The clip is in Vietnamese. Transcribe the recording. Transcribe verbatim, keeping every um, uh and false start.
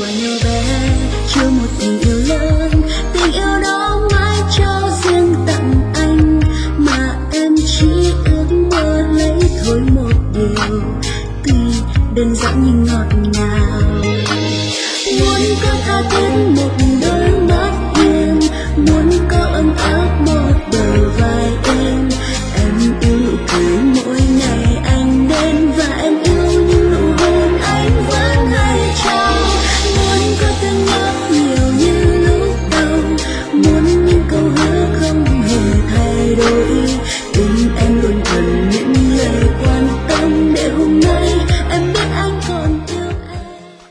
nhỏ bé, chưa một tình yêu lớn. Tình yêu đó mãi cho riêng tặng anh, mà em chỉ ước mơ lấy thôi một điều, tuy đơn giản nhưng ngọt ngào. Muốn có tha thiết